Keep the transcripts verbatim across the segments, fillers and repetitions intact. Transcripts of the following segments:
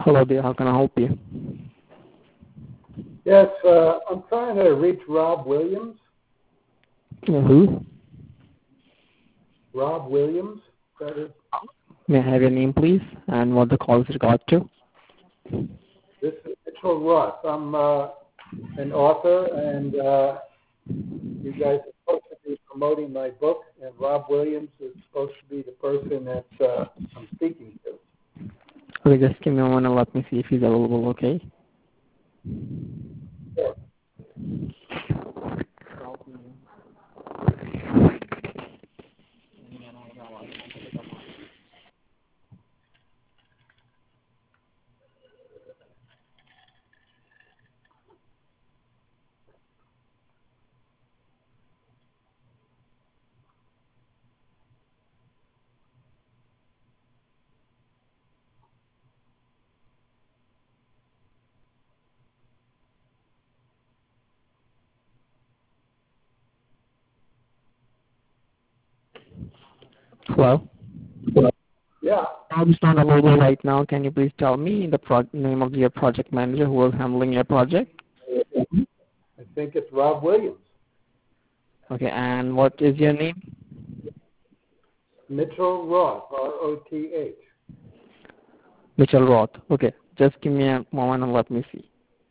Hello there, how can I help you? Yes, uh, I'm trying to reach Rob Williams. Yeah, who? Rob Williams, that is. May I have your name, please, and what the call is regard to? This is Mitchell Roth. I'm uh, an author, and uh, you guys are supposed to be promoting my book, and Rob Williams is supposed to be the person that uh, I'm speaking to. Okay, just give me a moment and let me see if he's available, okay? Sure. Hello? Yeah. Rob's not available right now. Can you please tell me the pro name of your project manager who was handling your project? I think it's Rob Williams. Okay, and what is your name? Mitchell Roth, R O T H. Mitchell Roth. Okay, just give me a moment and let me see.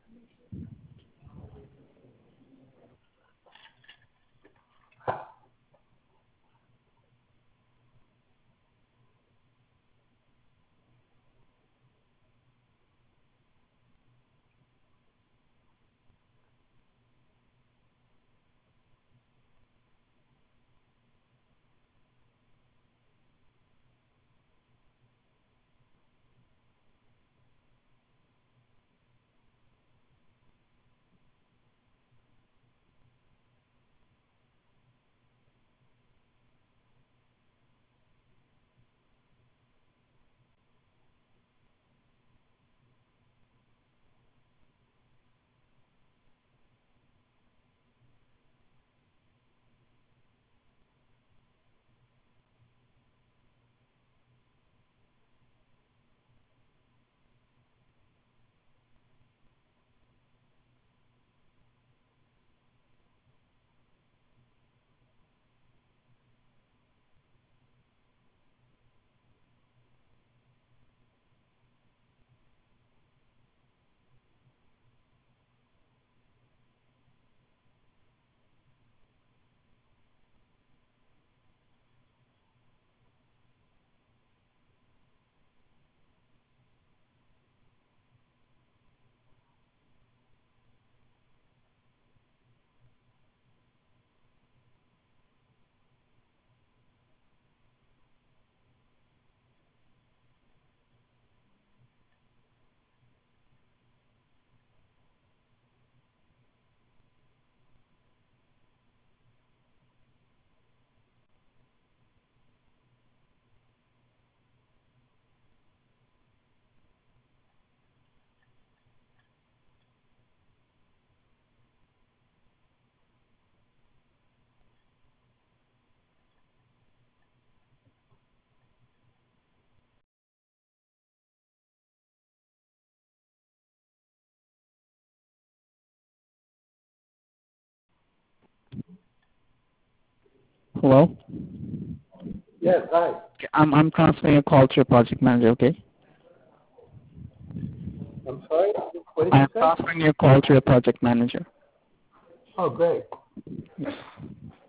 Hello? Yes, hi. I'm, I'm transferring a call to your project manager, okay? I'm sorry? What did you I'm say? transferring your call to your project manager. Oh, great.